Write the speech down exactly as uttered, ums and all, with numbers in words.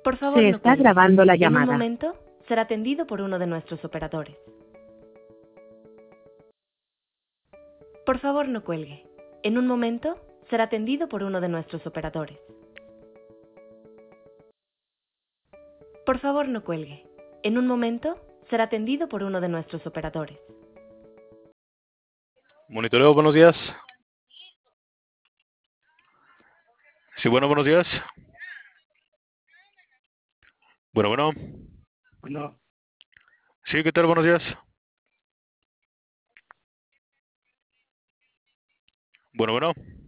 Por favor, Se no está cuelgue. grabando la En un llamada. momento será atendido por uno de nuestros operadores. Por favor, no cuelgue. En un momento será atendido por uno de nuestros operadores. Por favor, no cuelgue. En un momento será atendido por uno de nuestros operadores. Monitoreo, buenos días. Sí, bueno, buenos días. Bueno, bueno. Bueno, Sí, ¿qué tal? Buenos días. Bueno, bueno.